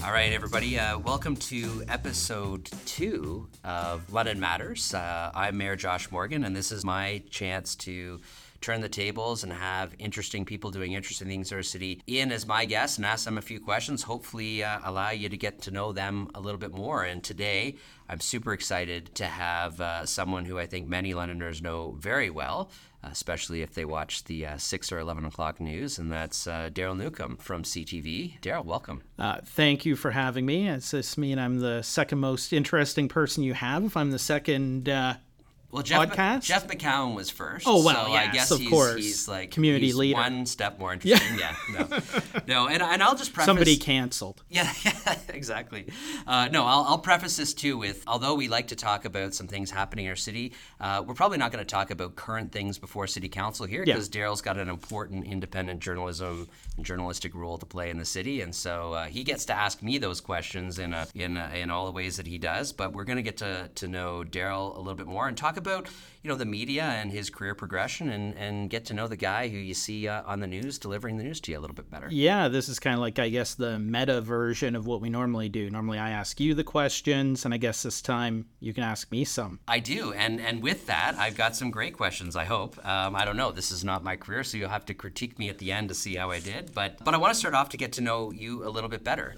All right, everybody. Welcome to episode 2 of London Matters. I'm Mayor Josh Morgan, and this is my chance to turn the tables and have interesting people doing interesting things in our city in as my guests and ask them a few questions, hopefully allow you to get to know them a little bit more. And today, I'm super excited to have someone who I think many Londoners know very well, especially if they watch the 6 or 11 o'clock news, and that's Daryl Newcomb from CTV. Daryl, welcome. Thank you for having me. Does this mean I'm the second most interesting person you have? If I'm the second podcast? Jeff McCowan was first. Oh, well, so yes, I guess of course. He's like community leader. One step more interesting. Yeah. No, and I'll just preface. Somebody canceled. Yeah, exactly. I'll preface this too with, although we like to talk about some things happening in our city, we're probably not going to talk about current things before City Council here because Daryl's got an important independent journalism and journalistic role to play in the city, and so he gets to ask me those questions in all the ways that he does. But we're going to get to know Daryl a little bit more and talk about the media and his career progression and get to know the guy who you see on the news delivering the news to you a little bit better. Yeah, this is kind of like, I guess, the meta version of what we normally do. Normally I ask you the questions, and I guess this time you can ask me some. I do, and with that, I've got some great questions, I hope. I don't know, this is not my career, so you'll have to critique me at the end to see how I did, but I want to start off to get to know you a little bit better.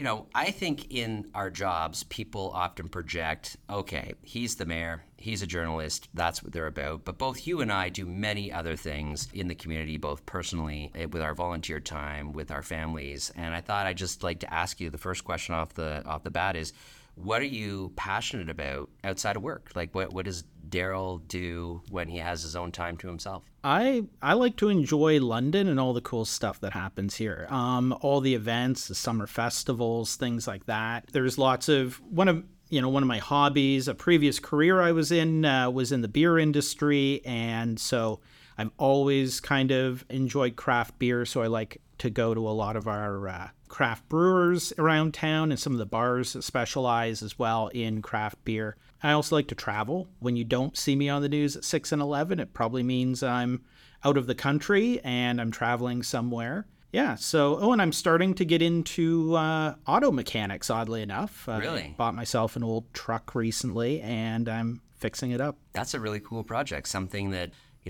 I think in our jobs, people often project, okay, he's the mayor, he's a journalist, that's what they're about. But both you and I do many other things in the community, both personally, with our volunteer time, with our families. And I thought I'd just like to ask you, the first question off the bat is, what are you passionate about outside of work? Like, what does Daryl do when he has his own time to himself? I like to enjoy London and all the cool stuff that happens here. All the events, the summer festivals, things like that. There's lots of one of my hobbies, a previous career I was in the beer industry. And so I've always kind of enjoyed craft beer. So I like to go to a lot of our craft brewers around town and some of the bars that specialize as well in craft beer. I also like to travel. When you don't see me on the news at 6 and 11, it probably means I'm out of the country and I'm traveling somewhere. Yeah, and I'm starting to get into auto mechanics, oddly enough. Really? I bought myself an old truck recently, and I'm fixing it up. That's a really cool project, something that,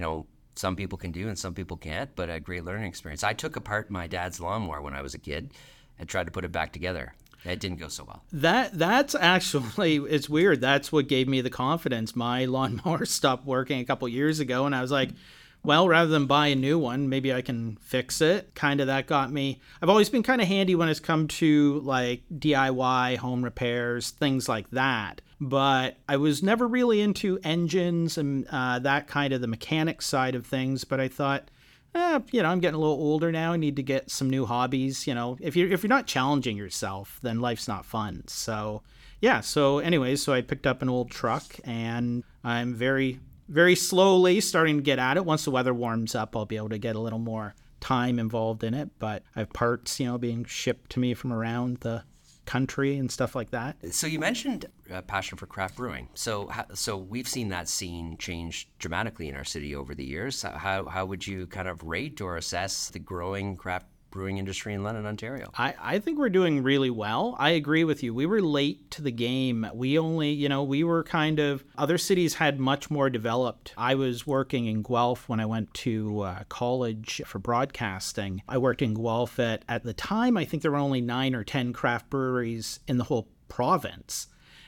some people can do and some people can't, but a great learning experience. I took apart my dad's lawnmower when I was a kid and tried to put it back together. It didn't go so well. That's actually, it's weird. That's what gave me the confidence. My lawnmower stopped working a couple years ago, and I was like, well, rather than buy a new one, maybe I can fix it. Kind of that got me. I've always been kind of handy when it's come to like DIY, home repairs, things like that. But I was never really into engines and that kind of the mechanics side of things. But I thought, I'm getting a little older now. I need to get some new hobbies. If you're not challenging yourself, then life's not fun. So yeah. So I picked up an old truck, and I'm very slowly starting to get at it. Once the weather warms up, I'll be able to get a little more time involved in it. But I have parts, being shipped to me from around the country and stuff like that. So you mentioned passion for craft brewing. So we've seen that scene change dramatically in our city over the years. How would you kind of rate or assess the growing craft brewing industry in London, Ontario? I think we're doing really well. I agree with you. We were late to the game. We were kind of, other cities had much more developed. I was working in Guelph when I went to college for broadcasting. I worked in Guelph at the time, I think there were only 9 or 10 craft breweries in the whole province.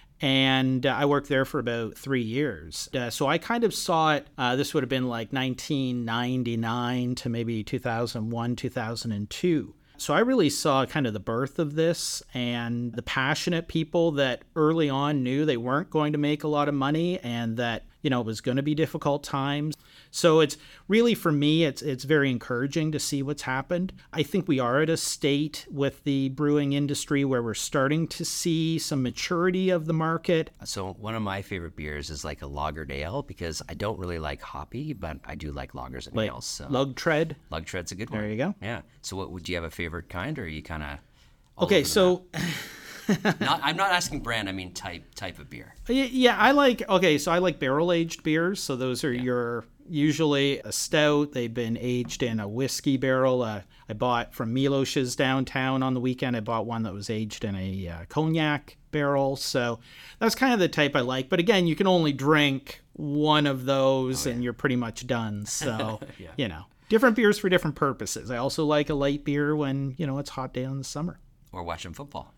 And I worked there for about 3 years. So I kind of saw it, this would have been like 1999 to maybe 2001, 2002. So I really saw kind of the birth of this and the passionate people that early on knew they weren't going to make a lot of money and that, it was going to be difficult times. So it's really, for me, it's very encouraging to see what's happened. I think we are at a state with the brewing industry where we're starting to see some maturity of the market. So one of my favorite beers is like a lagered ale because I don't really like hoppy, but I do like lagers and ales. So. Lugtred? Lugtred's a good one. There you go. Yeah. So would you have a favorite kind, or are you kind of... Okay, so I'm not asking brand. I mean type of beer. Yeah, so I like barrel aged beers. So those are your usually a stout. They've been aged in a whiskey barrel. I bought from Milosh's downtown on the weekend. I bought one that was aged in a cognac barrel. So that's kind of the type I like. But again, you can only drink one of those and you're pretty much done. So, different beers for different purposes. I also like a light beer when, it's a hot day in the summer. Or watching football.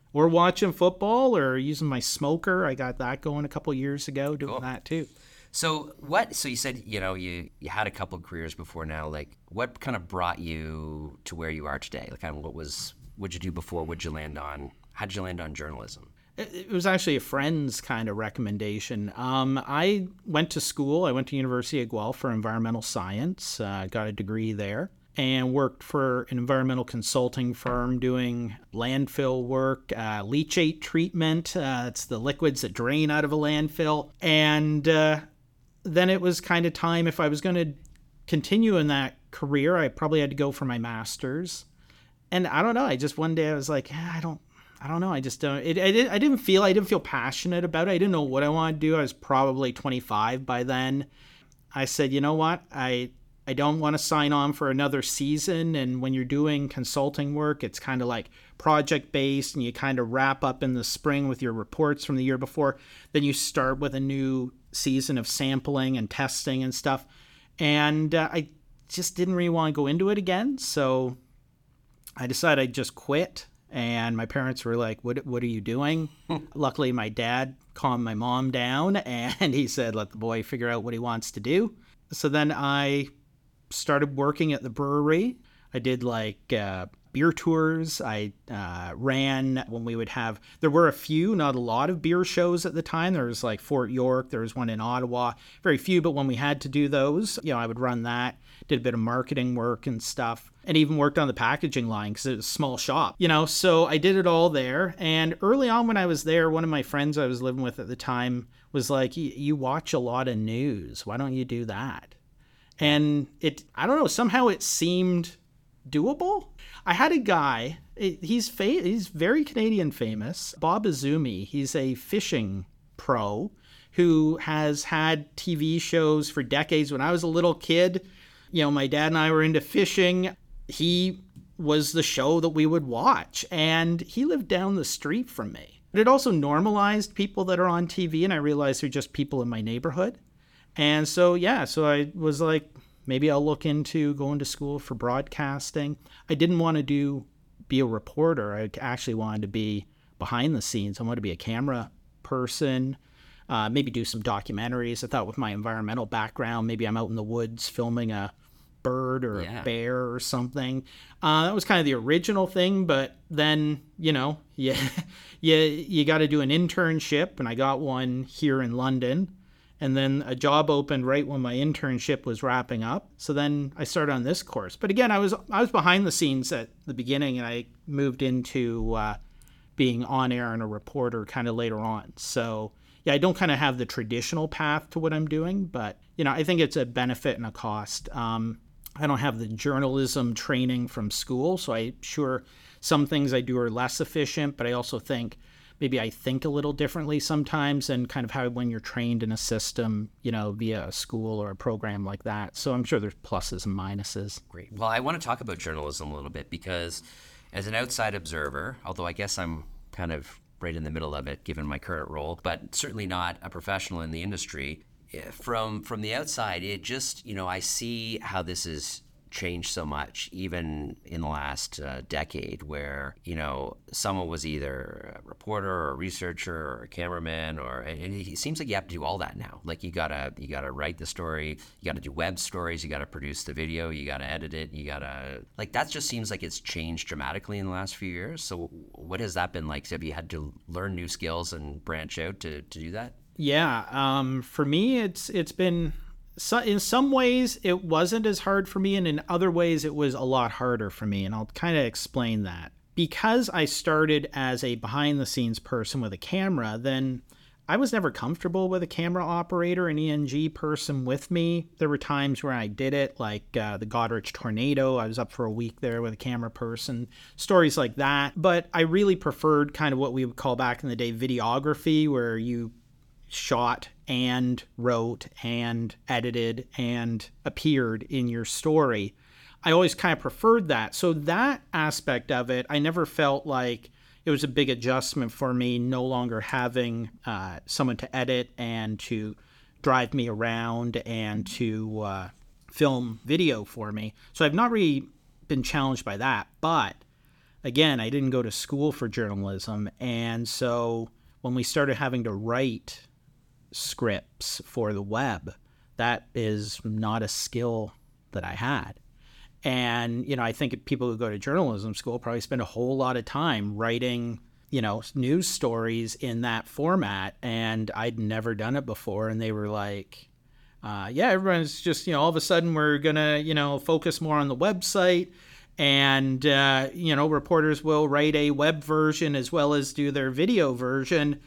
Or using my smoker. I got that going a couple years ago, doing that too. So you said, you had a couple of careers before now. Like, what kind of brought you to where you are today? Like, kind of what'd you do before? How'd you land on journalism? It was actually a friend's kind of recommendation. I went to school. I went to University of Guelph for environmental science, got a degree there, and worked for an environmental consulting firm doing landfill work, leachate treatment. It's the liquids that drain out of a landfill. And then it was kind of time, if I was going to continue in that career, I probably had to go for my master's. And I don't know. One day I was like, I don't know. I just don't. I didn't feel passionate about it. I didn't know what I wanted to do. I was probably 25 by then. I said, you know what? I don't want to sign on for another season. And when you're doing consulting work, it's kind of like project based, and you kind of wrap up in the spring with your reports from the year before. Then you start with a new season of sampling and testing and stuff. And I just didn't really want to go into it again. So I decided I'd just quit. And my parents were like, what are you doing? Luckily, my dad calmed my mom down, and he said, let the boy figure out what he wants to do. So then I started working at the brewery. I did beer tours. I ran when we would have, there were a few, not a lot of beer shows at the time. There was like Fort York. There was one in Ottawa. Very few, but when we had to do those, I would run that. Did a bit of marketing work and stuff. And even worked on the packaging line because it was a small shop, so I did it all there. And early on when I was there, one of my friends I was living with at the time was like, you watch a lot of news. Why don't you do that? And I don't know, somehow it seemed doable. I had a guy, he's very Canadian famous, Bob Izumi. He's a fishing pro who has had TV shows for decades. When I was a little kid, my dad and I were into fishing. He was the show that we would watch, and he lived down the street from me. But it also normalized people that are on TV, and I realized they're just people in my neighborhood. And so I was like, maybe I'll look into going to school for broadcasting. I didn't want to be a reporter. I actually wanted to be behind the scenes. I wanted to be a camera person, maybe do some documentaries. I thought with my environmental background, maybe I'm out in the woods filming a bird or a bear or something. That was kind of the original thing, but then, you got to do an internship, and I got one here in London. And then a job opened right when my internship was wrapping up. So then I started on this course. But again, I was behind the scenes at the beginning, and I moved into being on air and a reporter kind of later on. So I don't kind of have the traditional path to what I'm doing, but I think it's a benefit and a cost. I don't have the journalism training from school, so some things I do are less efficient, but I also think maybe I think a little differently sometimes, and kind of how when you're trained in a system, via a school or a program like that. So I'm sure there's pluses and minuses. Great. Well, I want to talk about journalism a little bit, because as an outside observer, although I guess I'm kind of right in the middle of it given my current role, but certainly not a professional in the industry, from the outside, it just, I see how this has changed so much, even in the last decade, where, someone was either a reporter or a researcher or a cameraman, and it seems like you have to do all that now. Like you gotta write the story, you gotta do web stories, you gotta produce the video, you gotta edit it, that just seems like it's changed dramatically in the last few years. So what has that been like? So have you had to learn new skills and branch out to do that? Yeah, for me, it's been, in some ways it wasn't as hard for me, and in other ways it was a lot harder for me, and I'll kind of explain that. Because I started as a behind-the-scenes person with a camera, then I was never comfortable with a camera operator, an ENG person with me. There were times where I did it, like the Goderich tornado. I was up for a week there with a camera person, stories like that. But I really preferred kind of what we would call back in the day videography, where you shot and wrote and edited and appeared in your story. I always kind of preferred that. So that aspect of it, I never felt like it was a big adjustment for me no longer having someone to edit and to drive me around and to film video for me. So I've not really been challenged by that. But again, I didn't go to school for journalism. And so when we started having to write scripts for the web, that is not a skill that I had. And, you know, I think people who go to journalism school probably spend a whole lot of time writing, you know, news stories in that format. And I'd never done it before. And they were like, yeah, everyone's just, you know, all of a sudden we're going to, you know, focus more on the website. And, you know, reporters will write a web version as well as do their video version.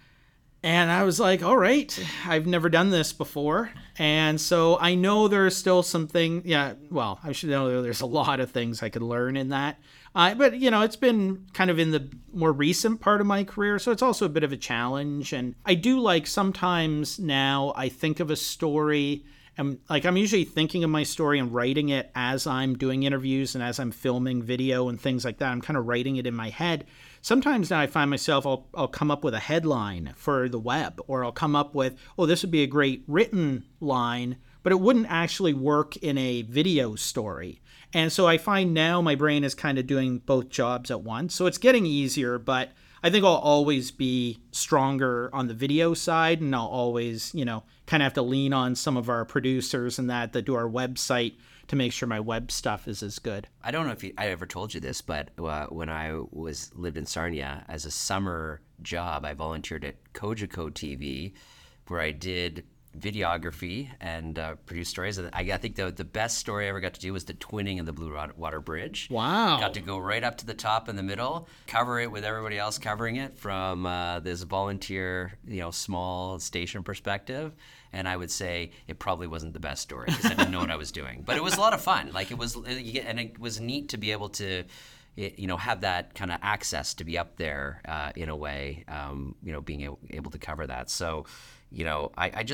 And I was like, all right, I've never done this before. And so I know there's still something, I should know there's a lot of things I could learn in that. But, you know, it's been kind of in the more recent part of my career, so it's also a bit of a challenge. And I do like sometimes now I think of a story and like I'm usually thinking of my story and writing it as I'm doing interviews and as I'm filming video and things like that. I'm kind of writing it in my head. Sometimes now I find myself, I'll come up with a headline for the web, or I'll come up with, oh, this would be a great written line, but it wouldn't actually work in a video story. And so I find now my brain is kind of doing both jobs at once. So it's getting easier, but I think I'll always be stronger on the video side, and I'll always, you know, kind of have to lean on some of our producers and that do our website to make sure my web stuff is as good. I don't know if I ever told you this, but when I lived in Sarnia, as a summer job, I volunteered at Cogeco TV, where I did videography and produced stories. And I think the best story I ever got to do was the twinning of the Blue Water Bridge. Wow. Got to go right up to the top in the middle, cover it with everybody else covering it from this volunteer, you know, small station perspective. And I would say it probably wasn't the best story because I didn't know what I was doing. But it was a lot of fun. Like it was neat to be able to, you know, have that kind of access to be up there in a way, you know, being able to cover that. So, you know,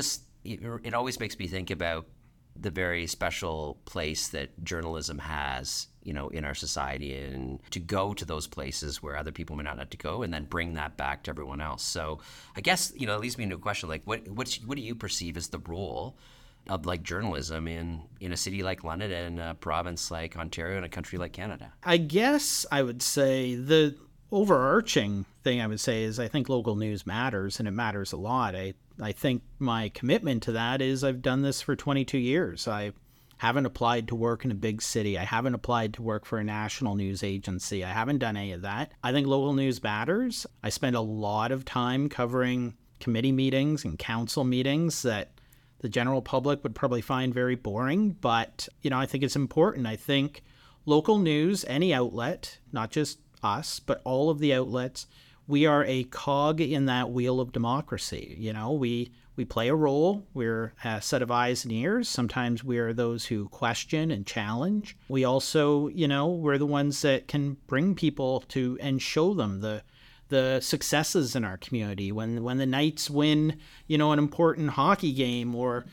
it always makes me think about the very special place that journalism has, you know, in our society, and to go to those places where other people may not have to go, and then bring that back to everyone else. So I guess, you know, it leads me into a question like, what do you perceive as the role of like journalism in a city like London and a province like Ontario and a country like Canada? I guess I would say the overarching thing I would say is I think local news matters, and it matters a lot. I think my commitment to that is I've done this for 22 years. I haven't applied to work in a big city. I haven't applied to work for a national news agency. I haven't done any of that. I think local news matters. I spend a lot of time covering committee meetings and council meetings that the general public would probably find very boring, but, you know, I think it's important. I think local news, any outlet, not just us, but all of the outlets, we are a cog in that wheel of democracy. You know, we play a role. We're a set of eyes and ears. Sometimes we are those who question and challenge. We also, you know, we're the ones that can bring people to and show them the successes in our community. When the Knights win, you know, an important hockey game, or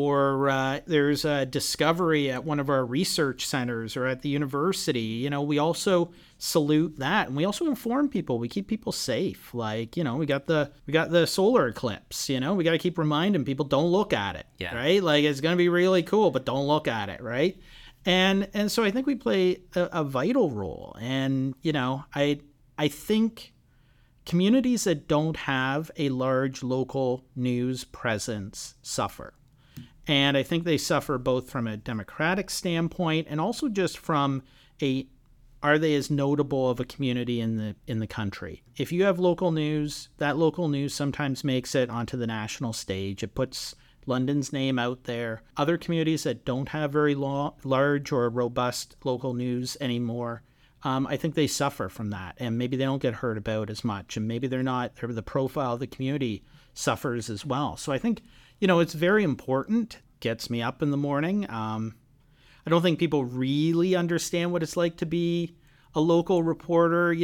there's a discovery at one of our research centers or at the university, you know, we also salute that, and we also inform people. We keep people safe. Like, you know, we got the solar eclipse. You know, we got to keep reminding people, don't look at it. Yeah. Right. Like, it's going to be really cool, but don't look at it. Right. And so I think we play a vital role. And, you know, I think communities that don't have a large local news presence suffer. And I think they suffer both from a democratic standpoint and also just from are they as notable of a community in the country? If you have local news, that local news sometimes makes it onto the national stage. It puts London's name out there. Other communities that don't have very large or robust local news anymore, I think they suffer from that, and maybe they don't get heard about as much, and maybe the profile of the community suffers as well. So I think, it's very important. Gets me up in the morning. I don't think people really understand what it's like to be a local reporter.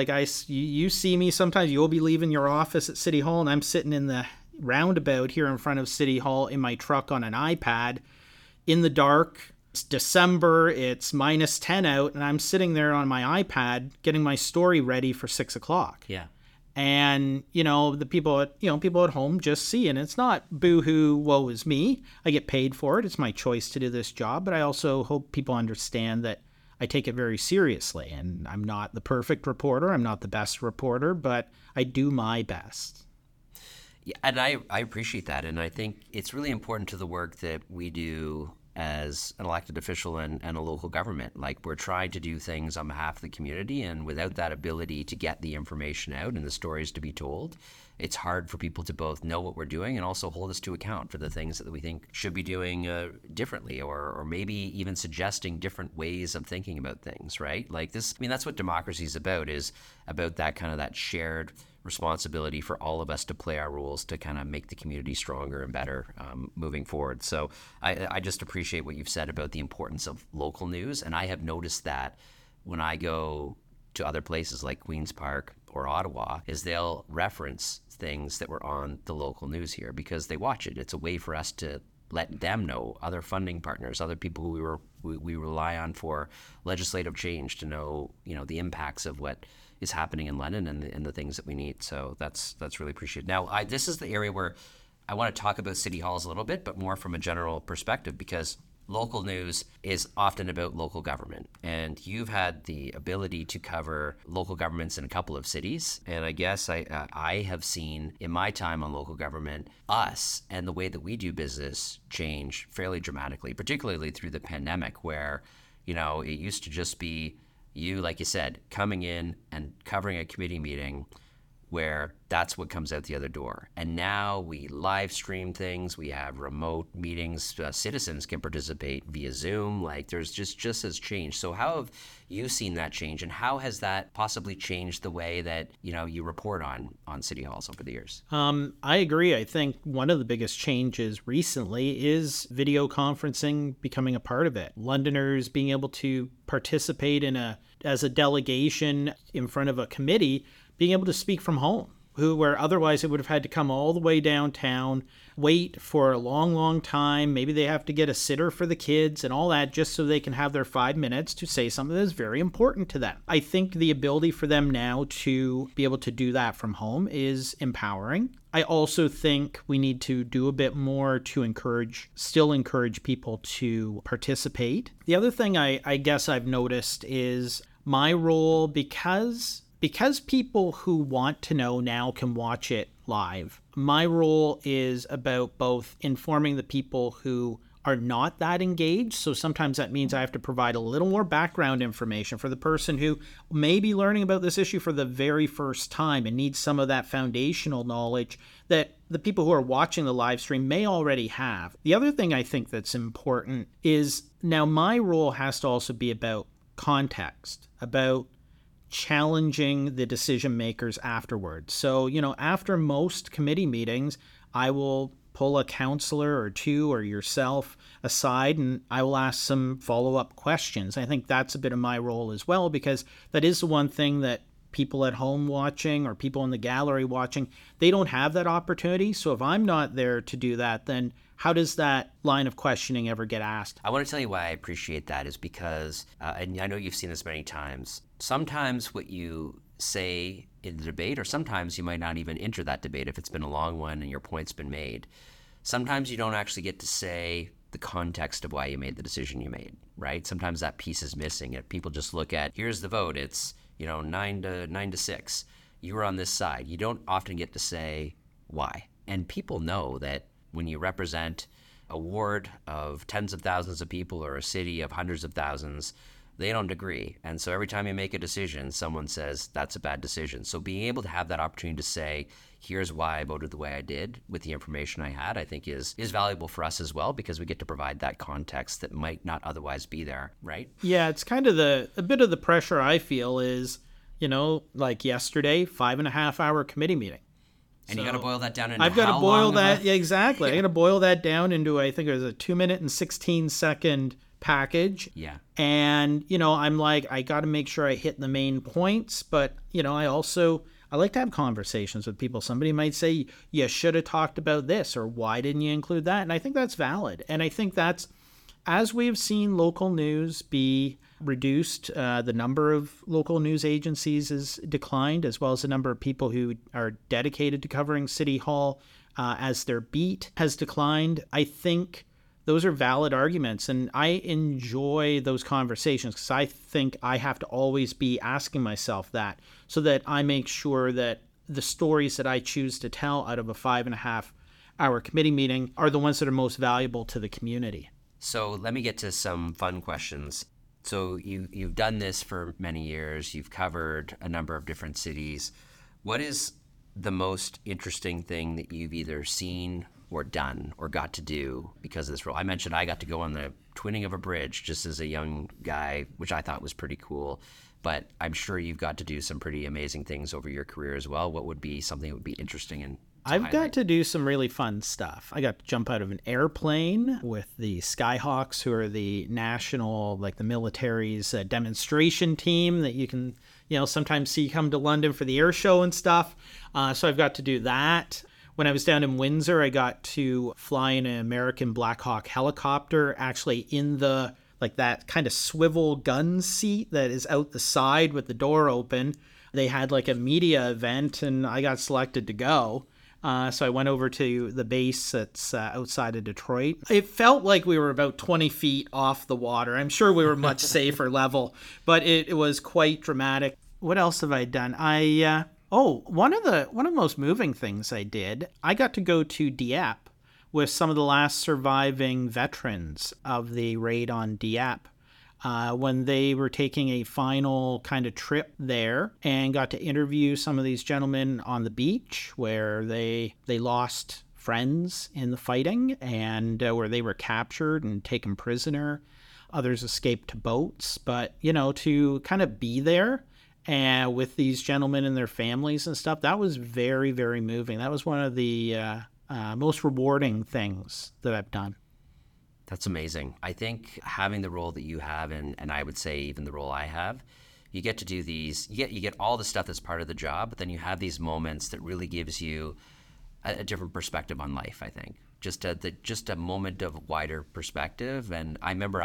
You see me sometimes. You'll be leaving your office at City Hall, and I'm sitting in the roundabout here in front of City Hall in my truck on an iPad in the dark. It's December, it's -10 out, and I'm sitting there on my iPad getting my story ready for 6:00. Yeah. And, the people at home just see, and it's not boo-hoo, woe is me. I get paid for it. It's my choice to do this job, but I also hope people understand that I take it very seriously, and I'm not the perfect reporter. I'm not the best reporter, but I do my best. Yeah, and I appreciate that, and I think it's really important to the work that we do as an elected official and a local government. Like, we're trying to do things on behalf of the community, and without that ability to get the information out and the stories to be told, it's hard for people to both know what we're doing and also hold us to account for the things that we think should be doing differently, or maybe even suggesting different ways of thinking about things, right? Like this, that's what democracy is about that kind of that shared responsibility for all of us to play our roles to kind of make the community stronger and better moving forward. So I just appreciate what you've said about the importance of local news. And I have noticed that when I go to other places like Queen's Park or Ottawa, is they'll reference things that were on the local news here because they watch it. It's a way for us to let them know, other funding partners, other people who we rely on for legislative change, to know, the impacts of what is happening in London and the things that we need. So that's really appreciated. Now, this is the area where I want to talk about city halls a little bit, but more from a general perspective, because local news is often about local government. And you've had the ability to cover local governments in a couple of cities. And I guess I have seen in my time on local government, us and the way that we do business change fairly dramatically, particularly through the pandemic, where, it used to just be you, like you said, coming in and covering a committee meeting where that's what comes out the other door. And now we live stream things. We have remote meetings. Citizens can participate via Zoom. Like, there's just has changed. So how have you seen that change, and how has that possibly changed the way that, you report on city halls over the years? I agree. I think one of the biggest changes recently is video conferencing becoming a part of it. Londoners being able to participate as a delegation in front of a committee, being able to speak from home, where otherwise it would have had to come all the way downtown, wait for a long, long time. Maybe they have to get a sitter for the kids and all that just so they can have their 5 minutes to say something that is very important to them. I think the ability for them now to be able to do that from home is empowering. I also think we need to do a bit more to still encourage people to participate. The other thing I guess I've noticed is my role, because people who want to know now can watch it live. My role is about both informing the people who are not that engaged. So sometimes that means I have to provide a little more background information for the person who may be learning about this issue for the very first time and needs some of that foundational knowledge that the people who are watching the live stream may already have. The other thing I think that's important is now my role has to also be about context, about challenging the decision makers afterwards. So, after most committee meetings, I will pull a counselor or two or yourself aside and I will ask some follow-up questions. I think that's a bit of my role as well, because that is the one thing that people at home watching or people in the gallery watching, they don't have that opportunity. So if I'm not there to do that, then how does that line of questioning ever get asked? I want to tell you why I appreciate that is because, and I know you've seen this many times, sometimes what you say in the debate, or sometimes you might not even enter that debate if it's been a long one and your point's been made. Sometimes you don't actually get to say the context of why you made the decision you made, right? Sometimes that piece is missing. If people just look at, here's the vote, it's 9 to 6. You were on this side. You don't often get to say why. And people know that when you represent a ward of tens of thousands of people or a city of hundreds of thousands, they don't agree. And so every time you make a decision, someone says, that's a bad decision. So being able to have that opportunity to say, here's why I voted the way I did with the information I had, I think is valuable for us as well, because we get to provide that context that might not otherwise be there, right? Yeah, it's kind of a bit of the pressure I feel is, like yesterday, 5.5 hour committee meeting. And you got to boil that down into I've got to how boil long of that. a- Yeah, exactly. I got to boil that down into, I think it was a 2 minute and 16-second package. Yeah. And, I'm like, I got to make sure I hit the main points. But, I like to have conversations with people. Somebody might say, you should have talked about this, or why didn't you include that? And I think that's valid. And I think that's, as we've seen local news be reduced, the number of local news agencies has declined, as well as the number of people who are dedicated to covering City Hall as their beat has declined. I think those are valid arguments, and I enjoy those conversations because I think I have to always be asking myself that, so that I make sure that the stories that I choose to tell out of a 5.5-hour committee meeting are the ones that are most valuable to the community. So let me get to some fun questions. So you've done this for many years. You've covered a number of different cities. What is the most interesting thing that you've either seen or done or got to do because of this role? I mentioned I got to go on the twinning of a bridge just as a young guy, which I thought was pretty cool. But I'm sure you've got to do some pretty amazing things over your career as well. What would be something that would be interesting and I've got to do some really fun stuff. I got to jump out of an airplane with the Skyhawks, who are the national, like the military's demonstration team that you can, sometimes see come to London for the air show and stuff. So I've got to do that. When I was down in Windsor, I got to fly in an American Black Hawk helicopter, actually in the, like that kind of swivel gun seat that is out the side with the door open. They had like a media event and I got selected to go. So I went over to the base that's outside of Detroit. It felt like we were about 20 feet off the water. I'm sure we were much safer level, but it was quite dramatic. What else have I done? One of the most moving things I did, I got to go to Dieppe with some of the last surviving veterans of the raid on Dieppe. When they were taking a final kind of trip there, and got to interview some of these gentlemen on the beach where they lost friends in the fighting, and where they were captured and taken prisoner. Others escaped to boats, but to kind of be there and with these gentlemen and their families and stuff, that was very, very moving. That was one of the most rewarding things that I've done. That's amazing. I think having the role that you have, and I would say even the role I have, you get to do these, you get all the stuff that's part of the job, but then you have these moments that really gives you a different perspective on life, I think. Just a moment of wider perspective. And I remember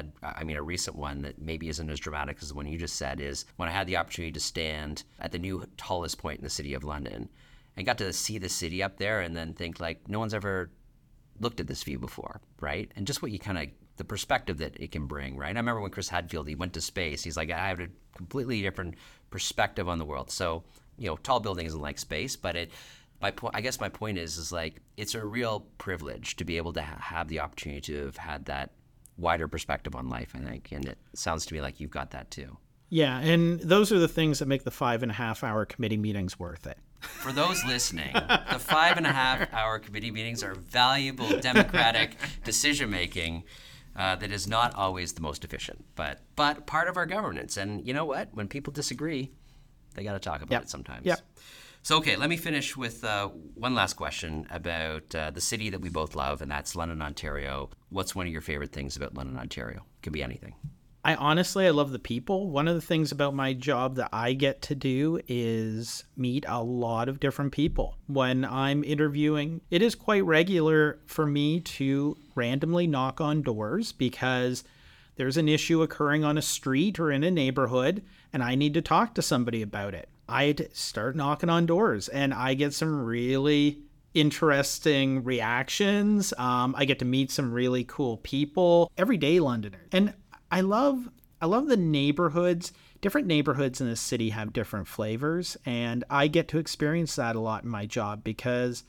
a recent one that maybe isn't as dramatic as the one you just said is when I had the opportunity to stand at the new tallest point in the city of London and got to see the city up there and then think like, no one's ever looked at this view before, right? And just what you the perspective that it can bring, right? I remember when Chris Hadfield, he went to space, he's like, I have a completely different perspective on the world. So, tall building isn't like space, but my point is like, it's a real privilege to be able to have the opportunity to have had that wider perspective on life, I think. And it sounds to me like you've got that too. Yeah, and those are the things that make the 5.5-hour committee meetings worth it. For those listening, the 5.5-hour committee meetings are valuable democratic decision-making that is not always the most efficient, but part of our governance. And you know what? When people disagree, they got to talk about it sometimes. Yep. So, okay, let me finish with one last question about the city that we both love, and that's London, Ontario. What's one of your favorite things about London, Ontario? It could be anything. I love the people. One of the things about my job that I get to do is meet a lot of different people. When I'm interviewing, it is quite regular for me to randomly knock on doors because there's an issue occurring on a street or in a neighborhood, and I need to talk to somebody about it. I'd start knocking on doors, and I get some really interesting reactions. I get to meet some really cool people, everyday Londoners. And I love the neighborhoods. Different neighborhoods in the city have different flavors, and I get to experience that a lot in my job because,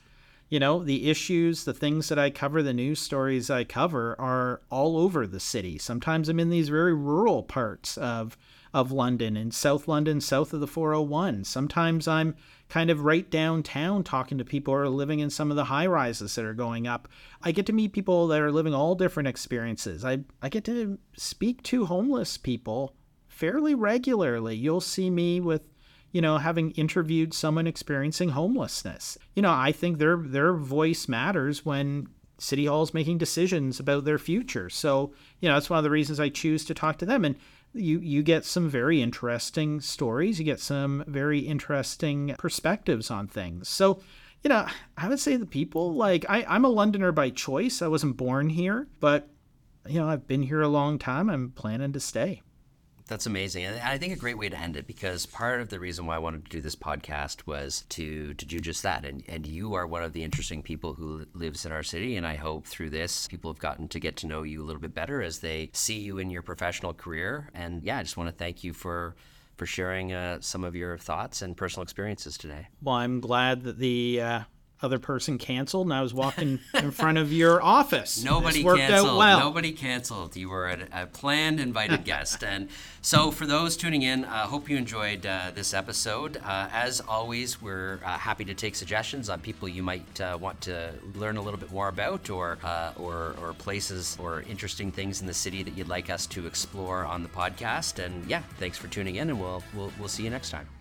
the issues, the things that I cover, the news stories I cover are all over the city. Sometimes I'm in these very rural parts of London, in South London, south of the 401. Sometimes I'm kind of right downtown talking to people who are living in some of the high rises that are going up. I get to meet people that are living all different experiences. I get to speak to homeless people fairly regularly. You'll see me with, having interviewed someone experiencing homelessness. I think their voice matters when City Hall is making decisions about their future. So, that's one of the reasons I choose to talk to them. And you get some very interesting stories. You get some very interesting perspectives on things. So, I would say the people, I'm a Londoner by choice. I wasn't born here, but, I've been here a long time. I'm planning to stay. That's amazing. And I think a great way to end it, because part of the reason why I wanted to do this podcast was to do just that. And you are one of the interesting people who lives in our city. And I hope through this, people have gotten to get to know you a little bit better as they see you in your professional career. And I just want to thank you for sharing some of your thoughts and personal experiences today. Well, I'm glad that the other person canceled and I was walking in front of your office. Nobody worked canceled. out well. Nobody canceled. You were a planned invited guest. And so for those tuning in, I hope you enjoyed this episode. As always, we're happy to take suggestions on people you might want to learn a little bit more about, or places or interesting things in the city that you'd like us to explore on the podcast. And thanks for tuning in, and we'll see you next time.